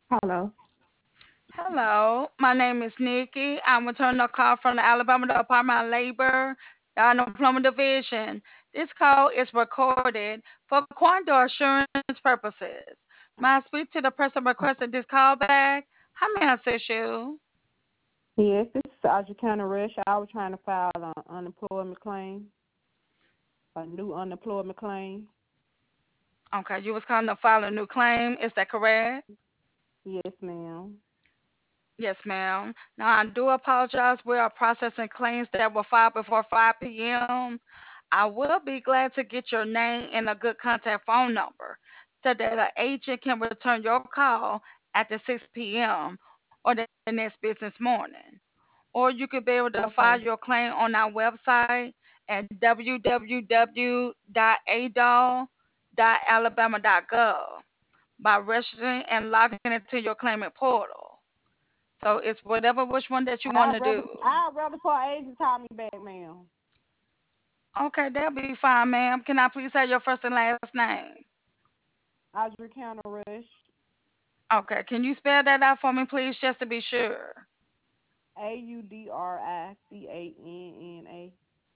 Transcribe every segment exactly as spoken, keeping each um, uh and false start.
Hello. Hello, my name is Nikki. I'm returning a call from the Alabama Department of Labor, the Unemployment Division. This call is recorded for quality assurance purposes. May I speak to the person requesting this call back? How may I assist you? Yes, this is Adricana Rush. I was trying to file an unemployment claim, a new unemployment claim. Okay, you was calling to file a new claim. Is that correct? Yes, ma'am. Yes, ma'am. Now, I do apologize. We are processing claims that were filed before five p m. I will be glad to get your name and a good contact phone number so that an agent can return your call after six p m or the next business morning. Or you could be able to file your Okay. claim on our website at w w w dot a d o l dot alabama dot gov by registering and logging into your claimant portal. So it's whatever which one that you want to I'd do. rather I'd rather for an agent call me back, ma'am. Okay, that'll be fine, ma'am. Can I please have your first and last name? Adricana Rush. Okay, can you spell that out for me, please, just to be sure? A U D R I C A N N A.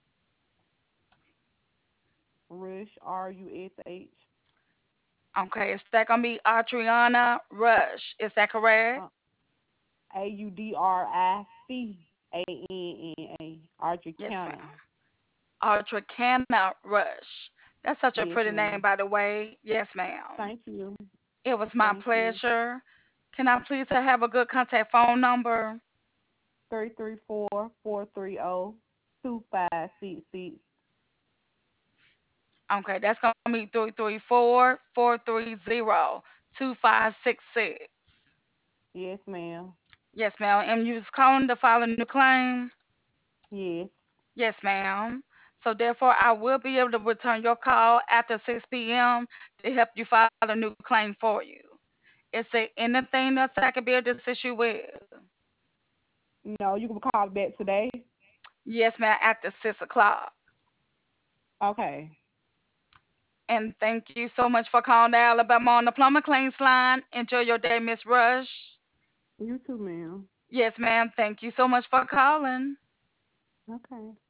Rush R U S H. Okay, is that gonna be Adriana Rush? Is that correct? Uh, A U D R I C A N N A. Yes, Adricana. ma'am. Adriana Rush. That's such a Yes, pretty name, ma'am. by the way. Yes, ma'am. Thank you. It was my Thank you. pleasure. Can I please have a good contact phone number? Three three four four three zero two five six six. Okay, that's gonna be three three four, four three zero, two five six six. Yes, ma'am. Yes, ma'am. And you was calling to file a new claim? Yes. Yes, ma'am. So therefore, I will be able to return your call after six p m to help you file a new claim for you. Is there anything else I can be able to assist you with? No, you can call back today. Yes, ma'am, after six o'clock. Okay. And thank you so much for calling the Alabama on the Plumber Claims line. Enjoy your day, Miss Rush. You too, ma'am. Yes, ma'am. Thank you so much for calling. Okay.